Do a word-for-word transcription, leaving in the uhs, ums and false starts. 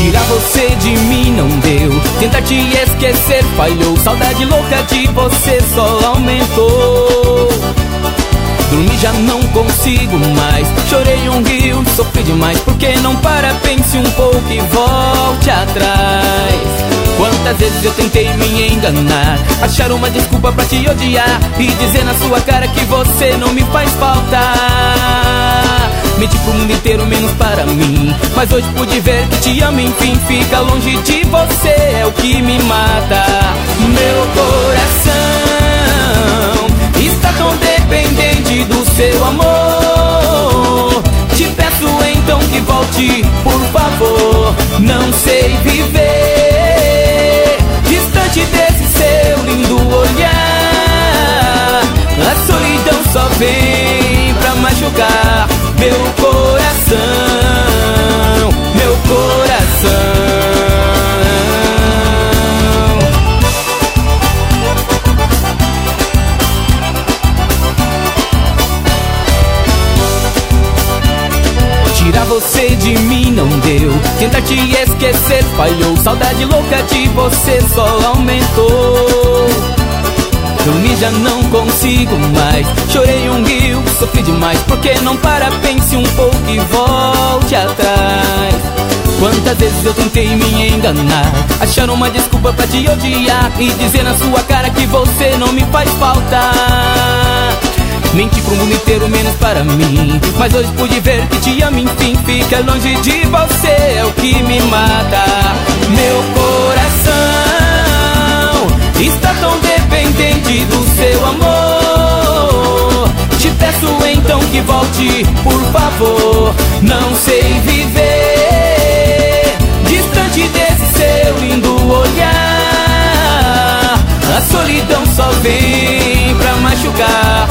Tirar você de mim não deu, tentar te esquecer falhou, saudade louca de você só aumentou. Dormir já não consigo mais, chorei um rio, sofri demais. Porque não para, pense um pouco e volte atrás. Quantas vezes eu tentei me enganar, achar uma desculpa pra te odiar e dizer na sua cara que você não me faz falta. Menti pro mundo inteiro menos para mim, mas hoje pude ver que te amo, enfim. Fica longe de você é o que me mata. Meu coração está tão dependente do seu amor. Te peço então que volte, por favor. Não sei viver distante desse seu lindo olhar. A solidão só vem pra machucar meu coração, meu coração. Tirar você de mim não deu, tentar te esquecer falhou, saudade louca de você só aumentou. Dormir já não consigo mais, chorei um rio, sofri demais. Porque não para, pense um pouco e volte atrás. Quantas vezes eu tentei me enganar, achar uma desculpa pra te odiar e dizer na sua cara que você não me faz falta. Menti pro mundo inteiro menos para mim, mas hoje pude ver que te amo, enfim. Fica longe de você é o que me mata. Meu coração está tão dependente do seu amor. Te peço então que volte, por favor. Não sei viver distante desse seu lindo olhar. A solidão só vem pra machucar